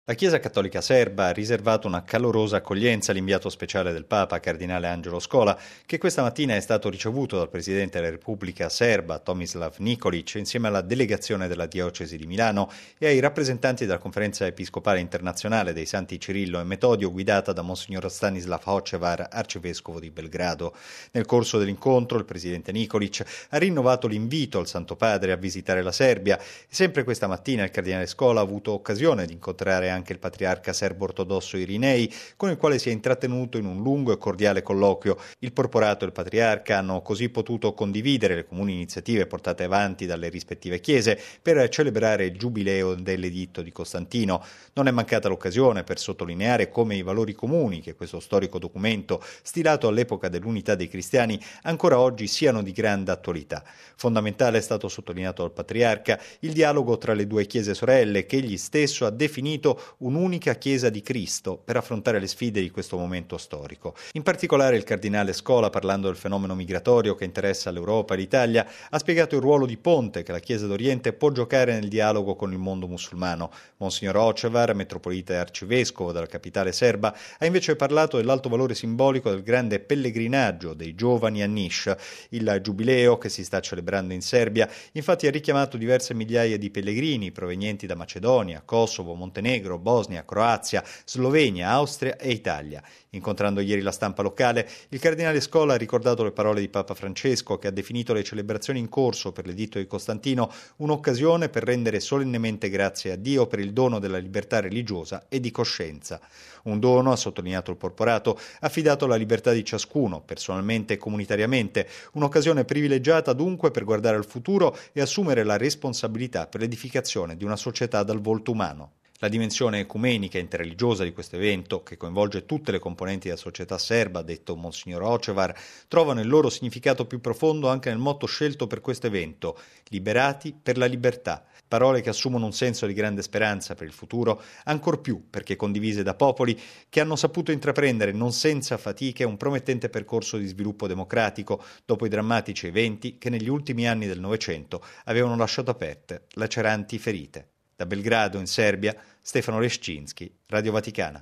La Chiesa Cattolica Serba ha riservato una calorosa accoglienza all'inviato speciale del Papa, Cardinale Angelo Scola, che questa mattina è stato ricevuto dal Presidente della Repubblica Serba, Tomislav Nikolic, insieme alla delegazione della Diocesi di Milano e ai rappresentanti della Conferenza Episcopale Internazionale dei Santi Cirillo e Metodio, guidata da Monsignor Stanislav Hocevar, arcivescovo di Belgrado. Nel corso dell'incontro il Presidente Nikolic ha rinnovato l'invito al Santo Padre a visitare la Serbia e sempre questa mattina il Cardinale Scola ha avuto occasione di incontrare anche il patriarca serbo-ortodosso Irinei, con il quale si è intrattenuto in un lungo e cordiale colloquio. Il porporato e il patriarca hanno così potuto condividere le comuni iniziative portate avanti dalle rispettive chiese per celebrare il giubileo dell'editto di Costantino. Non è mancata l'occasione per sottolineare come i valori comuni che questo storico documento, stilato all'epoca dell'unità dei cristiani, ancora oggi siano di grande attualità. Fondamentale è stato sottolineato dal patriarca il dialogo tra le due chiese sorelle, che egli stesso ha definito un'unica Chiesa di Cristo per affrontare le sfide di questo momento storico. In particolare il cardinale Scola, parlando del fenomeno migratorio che interessa l'Europa e l'Italia, ha spiegato il ruolo di ponte che la Chiesa d'Oriente può giocare nel dialogo con il mondo musulmano. Monsignor Hocevar, metropolita e arcivescovo della capitale serba, ha invece parlato dell'alto valore simbolico del grande pellegrinaggio dei giovani a Niš. Il giubileo che si sta celebrando in Serbia infatti ha richiamato diverse migliaia di pellegrini provenienti da Macedonia, Kosovo, Montenegro, Bosnia, Croazia, Slovenia, Austria e Italia. Incontrando ieri la stampa locale, il cardinale Scola ha ricordato le parole di Papa Francesco, che ha definito le celebrazioni in corso per l'editto di Costantino un'occasione per rendere solennemente grazie a Dio per il dono della libertà religiosa e di coscienza. Un dono, ha sottolineato il porporato, affidato alla libertà di ciascuno, personalmente e comunitariamente, un'occasione privilegiata dunque per guardare al futuro e assumere la responsabilità per l'edificazione di una società dal volto umano. La dimensione ecumenica e interreligiosa di questo evento, che coinvolge tutte le componenti della società serba, ha detto Monsignor Hocevar, trovano il loro significato più profondo anche nel motto scelto per questo evento: liberati per la libertà. Parole che assumono un senso di grande speranza per il futuro, ancor più perché condivise da popoli che hanno saputo intraprendere non senza fatiche un promettente percorso di sviluppo democratico dopo i drammatici eventi che negli ultimi anni del Novecento avevano lasciato aperte laceranti ferite. Da Belgrado, in Serbia, Stefano Leszczynski, Radio Vaticana.